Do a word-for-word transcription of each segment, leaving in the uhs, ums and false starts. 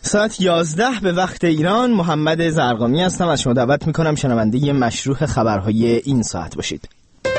ساعت یازده به وقت ایران. محمد زرقامی هستم. از شما دعوت میکنم شنونده مشروع خبرهای این ساعت باشید.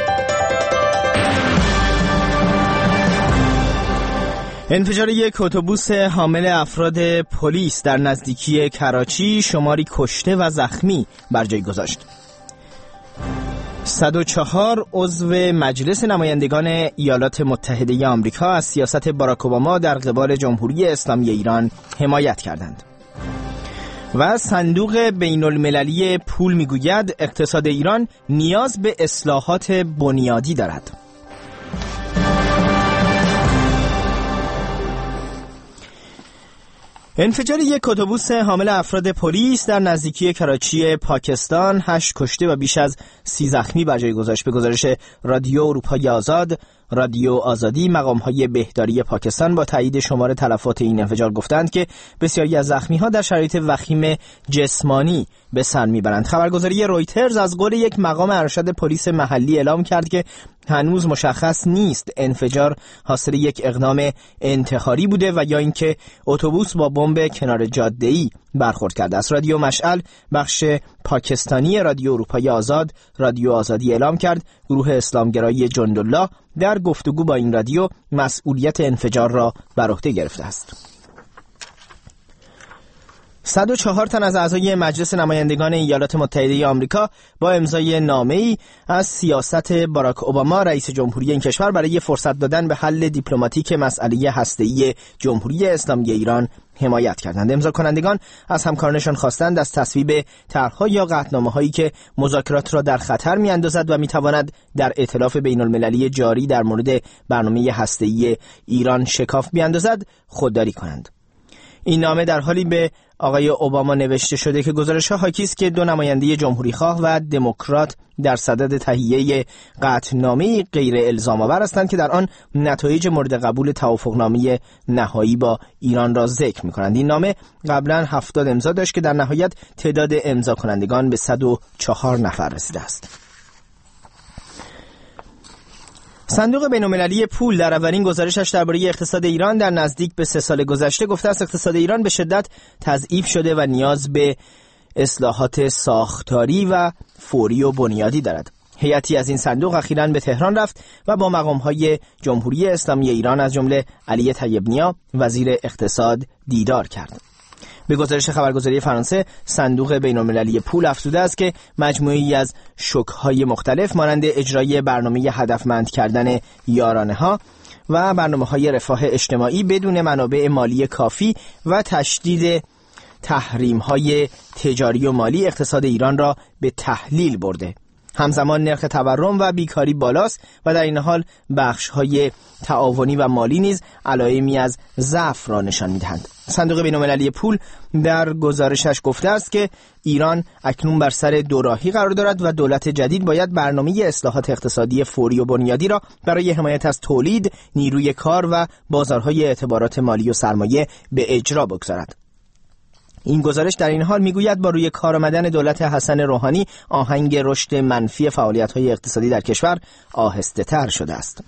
انفجار یک اتوبوس حامل افراد پلیس در نزدیکی کراچی شماری کشته و زخمی بر جای گذاشت. صد و چهار عضو مجلس نمایندگان ایالات متحده آمریکا از سیاست باراک اوباما در قبال جمهوری اسلامی ایران حمایت کردند. و صندوق بین المللی پول میگوید اقتصاد ایران نیاز به اصلاحات بنیادی دارد. انفجار یک اتوبوس حامل افراد پلیس در نزدیکی کراچی پاکستان هشت کشته و بیش از سی زخمی بر جای گذاشت. به گزارش رادیو اروپای آزاد، رادیو آزادی، مقام‌های بهداری پاکستان با تایید شمار تلفات این انفجار گفتند که بسیاری از زخمی‌ها در شرایط وخیم جسمانی به سر میبرند. خبرگزاری رویترز از قول یک مقام ارشد پلیس محلی اعلام کرد که هنوز مشخص نیست انفجار حاصل یک اقدام انتحاری بوده و یا اینکه اتوبوس با بمب کنار جاده‌ای برخورد کرده است. رادیو مشعل، بخش پاکستانی رادیو اروپای آزاد، رادیو آزادی اعلام کرد گروه اسلامگرایی جندالله در گفتگو با این رادیو مسئولیت انفجار را بر عهده گرفته است. صد و چهار تن از اعضای مجلس نمایندگان ایالات متحده آمریکا با امضای نامه‌ای از سیاست باراک اوباما رئیس جمهوری این کشور برای فرصت دادن به حل دیپلماتیک مسئله هسته‌ای جمهوری اسلامی ایران حمایت کردند. امضا کنندگان از همکارانشان خواستند از تصویب طرح‌ها یا قطعنامه‌هایی که مذاکرات را در خطر می‌اندازد و می‌تواند در ائتلاف بین‌المللی جاری در مورد برنامه هسته‌ای ایران شکاف بیاندازد خودداری کنند. این نامه در حالی به آقای اوباما نوشته شده که گزارش‌ها حاکی است که دو نماینده جمهوری‌خواه و دموکرات در صدد تهیه قطعنامه‌ای غیر الزام‌آور هستند که در آن نتایج مورد قبول توافقنامه نهایی با ایران را ذکر می‌کنند. این نامه قبلا هفتاد امضا داشت که در نهایت تعداد امضا کنندگان به صد و چهار نفر رسیده است. صندوق بین‌المللی پول در اولین گزارشش درباره اقتصاد ایران در نزدیک به سه سال گذشته گفته است اقتصاد ایران به شدت تضعیف شده و نیاز به اصلاحات ساختاری و فوری و بنیادی دارد. هیئتی از این صندوق اخیراً به تهران رفت و با مقام‌های جمهوری اسلامی ایران از جمله علی طیب نیا وزیر اقتصاد دیدار کرد. به گزارش خبرگزاری فرانسه، صندوق بین‌المللی پول افزوده است که مجموعه‌ای از شوک‌های مختلف مانند اجرای برنامه هدفمند کردن یارانه‌ها و برنامه‌های رفاه اجتماعی بدون منابع مالی کافی و تشدید تحریم‌های تجاری و مالی اقتصاد ایران را به تحلیل برده. همزمان نرخ تورم و بیکاری بالاست و در این حال بخش‌های تعاونی و مالی نیز علائمی از ضعف را نشان می‌دهند. صندوق بین‌المللی پول در گزارشش گفته است که ایران اکنون بر سر دوراهی قرار دارد و دولت جدید باید برنامه اصلاحات اقتصادی فوری و بنیادی را برای حمایت از تولید، نیروی کار و بازارهای اعتبارات مالی و سرمایه به اجرا بگذارد. این گزارش در این حال میگوید با روی کار آمدن دولت حسن روحانی آهنگ رشد منفی فعالیت‌های اقتصادی در کشور آهسته‌تر شده است.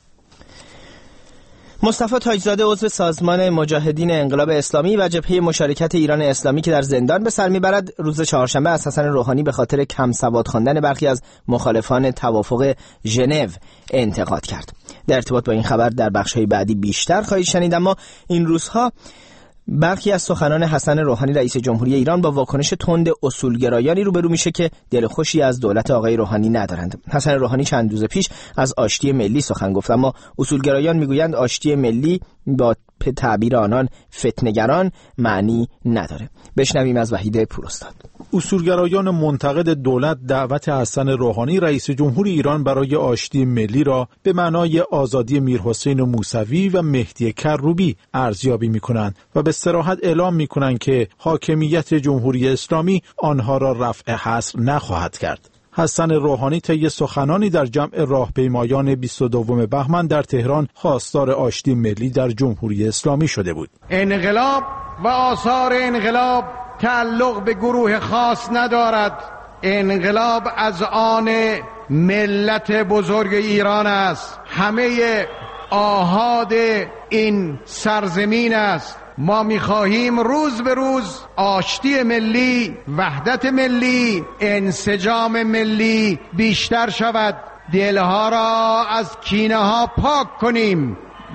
مصطفی تاجزاده عضو سازمان مجاهدین انقلاب اسلامی و جبهه مشارکت ایران اسلامی که در زندان به سر میبرد روز چهارشنبه از حسن روحانی به خاطر کم سواد خواندن برخی از مخالفان توافق ژنو انتقاد کرد. در ارتباط با این خبر در بخش‌های بعدی بیشتر خواهید شنید، اما این روزها برخی از سخنان حسن روحانی رئیس جمهوری ایران با واکنش تند اصولگرایانی روبرو میشه که دلخوشی از دولت آقای روحانی ندارند. حسن روحانی چند روز پیش از آشتی ملی سخن گفت، اما اصولگرایان میگویند آشتی ملی با تعبیر آنان فتنه‌گران معنی نداره. بشنویم از وحید پوراستاد. اصولگرایان منتقد دولت دعوت حسن روحانی رئیس جمهوری ایران برای آشتی ملی را به معنای آزادی میرحسین موسوی و مهدی کروبی ارزیابی می‌کنند و به صراحت اعلام می‌کنند که حاکمیت جمهوری اسلامی آنها را رفع حصر نخواهد کرد. حسن روحانی طی سخنانی در جمع راهپیمایان بیست و دوم بهمن در تهران خواستار آشتی ملی در جمهوری اسلامی شده بود. انقلاب و آثار انقلاب تعلق به گروه خاص ندارد. انقلاب از آن ملت بزرگ ایران است. همه آحاد این سرزمین است. ما می‌خواهیم روز به روز آشتی ملی، وحدت ملی، انسجام ملی بیشتر شود. دلها را از کینه ها پاک کنیم،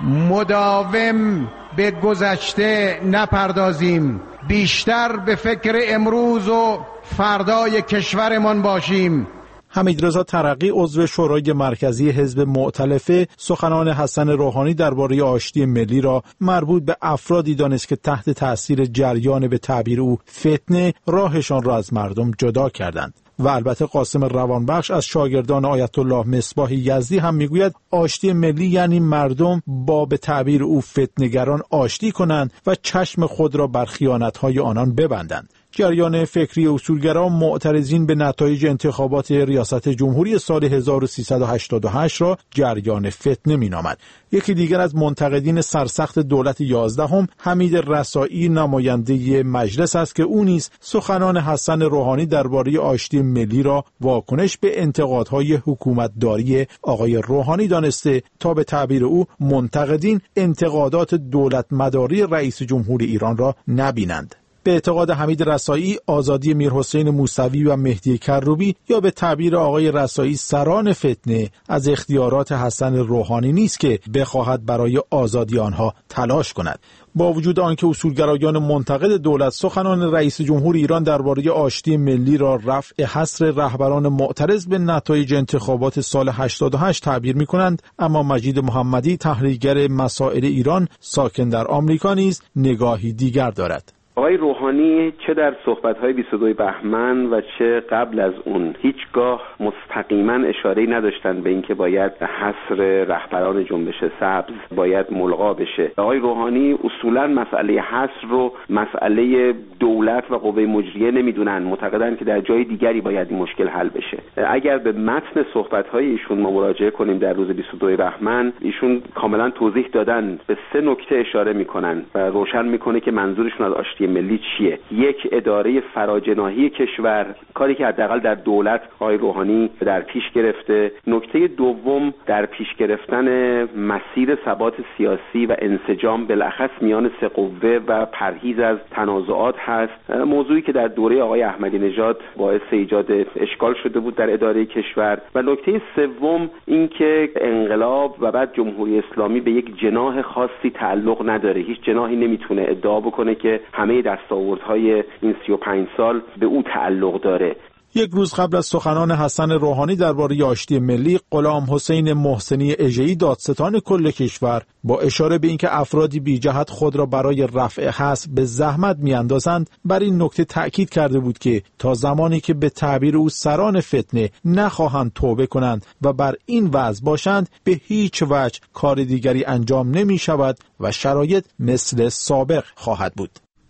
مداوم به گذشته نپردازیم، بیشتر به فکر امروز و فردای کشورمان باشیم. حمیدرضا ترقی عضو شورای مرکزی حزب مؤتلفه سخنان حسن روحانی درباره آشتی ملی را مربوط به افرادی دانست که تحت تأثیر جریان به تعبیر او فتنه راهشان را از مردم جدا کردند. و البته قاسم روانبخش از شاگردان آیت الله مصباح یزدی هم میگوید آشتی ملی یعنی مردم با به تعبیر او فتنه‌گران آشتی کنند و چشم خود را بر خیانت‌های آنان ببندند. جریان فکری اصولگرا معترضین به نتایج انتخابات ریاست جمهوری سال هزار و سیصد و هشتاد و هشت را جریان فتنه مینامد. یکی دیگر از منتقدین سرسخت دولت یازدهم حمید رسایی نماینده مجلس است که او نیز سخنان حسن روحانی درباره آشتی ملی را واکنش به انتقادهای حکومتداری آقای روحانی دانسته تا به تعبیر او منتقدین انتقادات دولت مداری رئیس جمهور ایران را نبینند. به اعتقاد حمید رسایی آزادی میرحسین موسوی و مهدی کروبی یا به تعبیر آقای رسایی سران فتنه از اختیارات حسن روحانی نیست که بخواهد برای آزادی آنها تلاش کند. با وجود آنکه اصولگرایان منتقد دولت سخنان رئیس جمهور ایران درباره آشتی ملی را رفع حصر رهبران معترض به نتایج انتخابات سال هشتاد و هشت تعبیر می‌کنند، اما مجید محمدی تحلیلگر مسائل ایران ساکن در آمریکا نیز نگاهی دیگر دارد. آقای روحانی چه در صحبت‌های بیست و دو بهمن و چه قبل از اون هیچگاه مستقیما اشاره‌ای نداشتند به اینکه باید حصر رهبران جنبش سبز باید ملغا بشه. آقای روحانی اصولاً مسئله حصر رو مسئله دولت و قوه مجریه نمیدونن، معتقدن که در جای دیگری باید این مشکل حل بشه. اگر به متن صحبت‌های ایشون ما مراجعه کنیم در روز بیست و دو بهمن، ایشون کاملاً توضیح دادن، به سه نکته اشاره میکنن و روشن میکنه که منظورشون از آشتی ملی چیه. یک، اداره فراجناحی کشور، کاری که حداقل در دولت آقای روحانی در پیش گرفته. نکته دوم، در پیش گرفتن مسیر ثبات سیاسی و انسجام بالاخص میان سه قوه و پرهیز از تنازعات هست، موضوعی که در دوره آقای احمدی نژاد باعث ایجاد اشکال شده بود در اداره کشور. و نکته سوم اینکه انقلاب و بعد جمهوری اسلامی به یک جناح خاصی تعلق نداره، هیچ جناحی نمیتونه ادعا بکنه که همه دستاوردهای این سی و پنج سال به او تعلق داره. یک روز قبل از سخنان حسن روحانی درباره آشتی ملی، غلام حسین محسنی اژه‌ای دادستان کل کشور با اشاره به اینکه افرادی بی جهت خود را برای رفع حصر به زحمت میاندازند، بر این نکته تأکید کرده بود که تا زمانی که به تعبیر او سران فتنه نخواهند توبه کنند و بر این وضع باشند، به هیچ وجه کار دیگری انجام نمی شود و شرایط مثل سابق خواهد بود.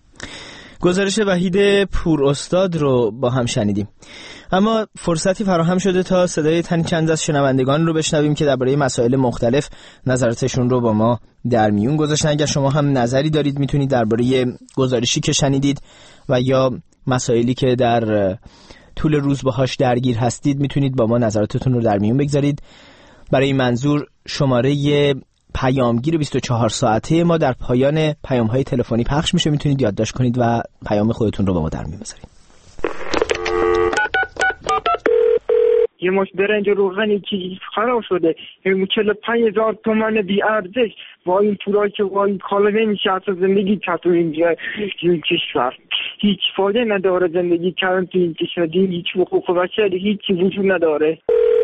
گزارش وحید پور استاد رو با هم شنیدیم، اما فرصتی فراهم شده تا صدای تن چند از شنوندگان رو بشنویم که درباره مسائل مختلف نظراتشون رو با ما در میون گذاشتن. اگر شما هم نظری دارید میتونید درباره گزارشی که شنیدید و یا مسائلی که در طول روز باهاش درگیر هستید میتونید با ما نظراتتون رو در میون بگذارید. برای این منظور شماره پیامگیر بیست و چهار ساعته ما در پایان پیام‌های تلفنی پخش میشه، میتونید یادداشت کنید و پیام خودتون رو با ما در میون بذارید. یه مش برنج روغنی که خراب شده، چهل و پنج هزار تومان بی ارزش، با این پولایی که با این کالا نمیشه اصلا زندگی کرد تو این کشور. هیچ فایده نداره زندگی کردن تو این کشور، هیچ حقوق بشر هیچی وجود نداره.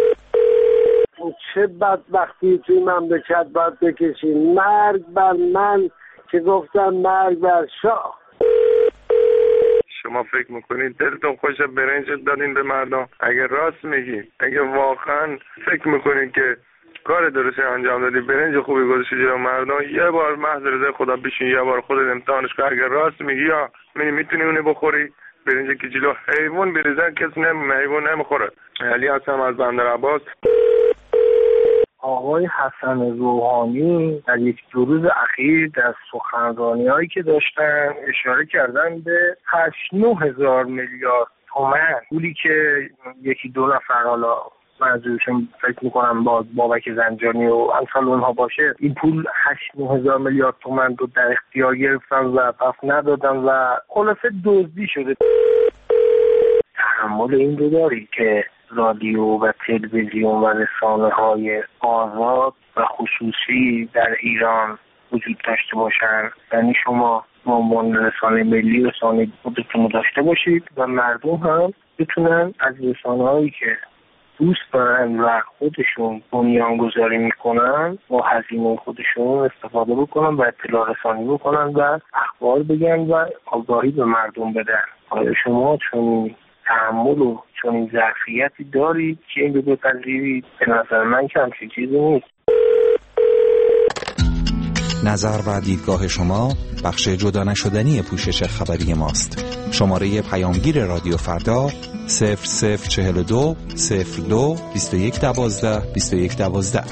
چه بدبختی توی مملکت باید بکشیم. مرگ بر من که گفتم مرگ بر شاه. شما فکر میکنید دلتون خوشه برنج دادین به مردم؟ اگه راست میگی، اگه واقعا فکر میکنید که کار درستی انجام دادی، برنج خوبی گذاشتی جلو مردم، یه بار محض رضای خدا بشین، یه بار خودت امتحانش کن. اگه راست میگی یا میتونی اونی بخوری، برنج که جلو حیوان بریزن کسی نم حیوان نمیخوره. علی هستم از بندرعباس. آقای حسن روحانی در یک دو روز اخیر در سخنرانی‌هایی که داشتن اشاره کردن به هشت نه هزار میلیارد تومان، پولی که یکی دو نفر حالا منظورشون فکر میکنم با بابک زنجانی و امثال اونها باشه، این پول هشت هزار میلیارد تومان رو در اختیار گرفتن و پس ندادن و خلاصه دزدی شده. تحمل این رو داری که رادیو و تلویزیون و رسانه‌های آزاد و خصوصی در ایران وجود داشته باشن؟ یعنی شما به عنوان رسانه ملی رسانه خودتون داشته باشید و مردم هم بتونن از رسانه‌هایی که دوست دارن و خودشون بنیانگذاری میکنن با هزینه خودشون استفاده بکنن و اطلاع رسانی بکنن و اخبار بگن و آگاهی به مردم بدن. آیا شما چون تحمل و چون این ظرفیتی دارید که این رو بپذیرید؟ به نظر من که همچین چیزی نیست. نظر و دیدگاه شما بخش جدا نشدنی پوشش خبری ماست. شماره پیامگیر رادیو فردا صفر صفر چهل و دو صفر دو بیست و یک دوازده بیست و یک دوازده.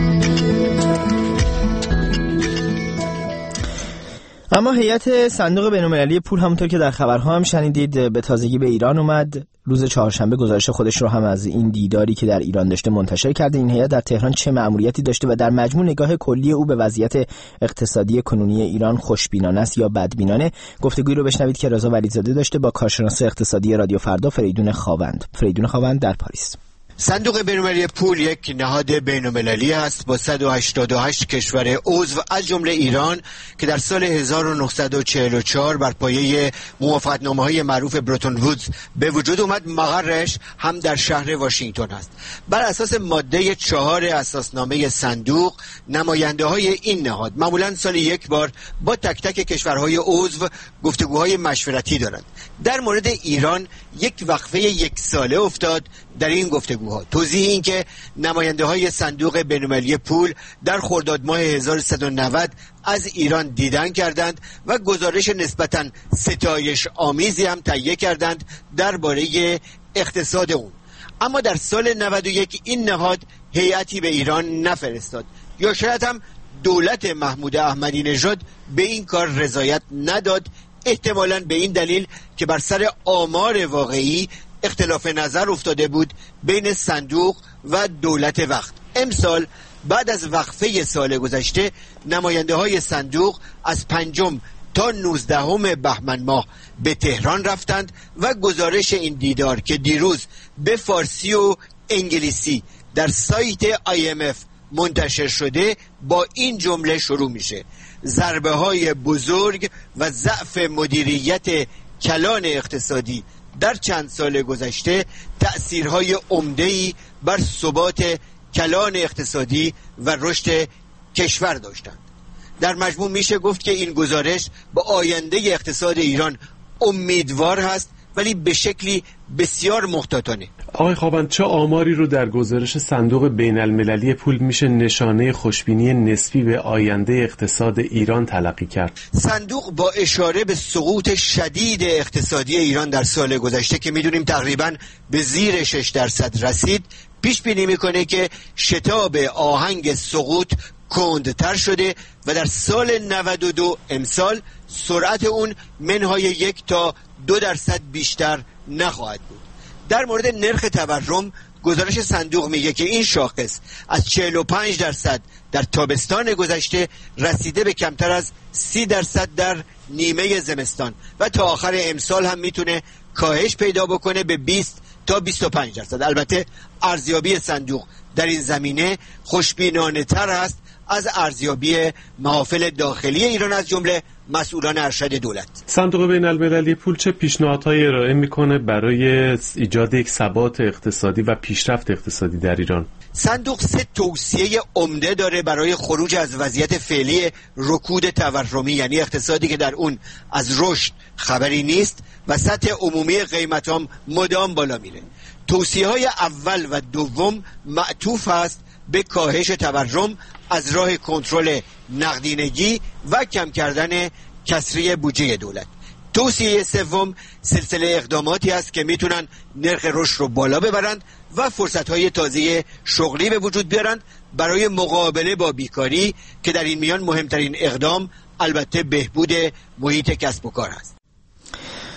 اما هیئت صندوق بین‌المللی پول همونطور که در خبرها هم شنیدید به تازگی به ایران اومد. روز چهارشنبه گزارش خودش رو هم از این دیداری که در ایران داشته منتشر کرده. این هیئت در تهران چه مأموریتی داشته و در مجموع نگاه کلی او به وضعیت اقتصادی کنونی ایران خوشبینانه است یا بدبینانه؟ گفتگویی رو بشنوید که رضا ولیزاده داشته با کارشناس اقتصادی رادیو فردا فریدون خاوند. فریدون خاوند در پاریس. صندوق بین‌المللی پول یک نهاد بین‌المللی است با صد و هشتاد و هشت کشور عضو از جمله ایران که در سال هزار و نهصد و چهل و چهار بر پایه موافقتنامه‌های معروف برتون وودز به وجود اومد. مقرش هم در شهر واشنگتن است. بر اساس ماده چهار اساسنامه صندوق، نماینده‌های این نهاد معمولاً سال یک بار با تک تک کشورهای عضو گفتگوهای مشورتی دارند. در مورد ایران یک وقفه یک ساله افتاد در این گفتگوها. توضیح این که نماینده های صندوق بین‌المللی پول در خرداد ماه هزار و سیصد و نود از ایران دیدن کردند و گزارش نسبتاً ستایش آمیزی هم تهیه کردند درباره اقتصاد اون. اما در سال نود و یک این نهاد هیئتی به ایران نفرستاد، یا شاید هم دولت محمود احمدی نژاد به این کار رضایت نداد، احتمالاً به این دلیل که بر سر آمار واقعی اختلاف نظر افتاده بود بین صندوق و دولت وقت. امسال بعد از وقفه سال گذشته نماینده های صندوق از پنجم تا نوزدهم بهمن ماه به تهران رفتند و گزارش این دیدار که دیروز به فارسی و انگلیسی در سایت آی ام اف منتشر شده با این جمله شروع میشه: ضربه های بزرگ و ضعف مدیریت کلان اقتصادی در چند سال گذشته تأثیرهای عمده‌ای بر ثبات کلان اقتصادی و رشد کشور داشتند. در مجموع میشه گفت که این گزارش با آینده اقتصاد ایران امیدوار هست، ولی به شکلی بسیار محتاطانه. آقای خاوند، چه آماری رو در گزارش صندوق بین المللی پول میشه نشانه خوشبینی نسبی به آینده اقتصاد ایران تلقی کرد؟ صندوق با اشاره به سقوط شدید اقتصادی ایران در سال گذشته که میدونیم تقریباً به زیر شش درصد رسید، پیش بینی میکنه که شتاب آهنگ سقوط کندتر شده و در سال نود و دو امسال سرعت اون منهای یک تا دو درصد بیشتر نخواهد بود. در مورد نرخ تورم گزارش صندوق میگه که این شاخص از چهل و پنج درصد در تابستان گذشته رسیده به کمتر از سی درصد در نیمه زمستان و تا آخر امسال هم میتونه کاهش پیدا بکنه به بیست تا بیست و پنج درصد. البته ارزیابی صندوق در این زمینه خوشبینانه تر است از ارزیابی محافل داخلی ایران از جمله مسئولان ارشد دولت. صندوق بین المللی پول چه پیشنهادهایی ارائه میکنه برای ایجاد یک ثبات اقتصادی و پیشرفت اقتصادی در ایران؟ صندوق سه توصیه عمده داره برای خروج از وضعیت فعلی رکود تورمی، یعنی اقتصادی که در اون از رشد خبری نیست و سطح عمومی قیمت هم مدام بالا میره. توصیه های اول و دوم معطوف است به کاهش تورم از راه کنترل نقدینگی و کم کردن کسری بودجه دولت. توصیه سوم سلسله اقداماتی است که میتونن نرخ رشد رو بالا ببرند و فرصت‌های تازه شغلی به وجود بیارند برای مقابله با بیکاری که در این میان مهمترین اقدام البته بهبود محیط کسب و کار است.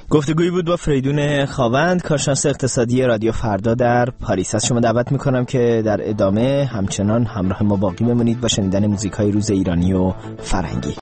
گفتگویی بود با فریدون خاوند، کارشناس اقتصادی رادیو فردا در پاریس. از شما دعوت میکنم که در ادامه همچنان همراه ما باقی بمونید با شنیدن موزیکای روز ایرانی و فرنگی.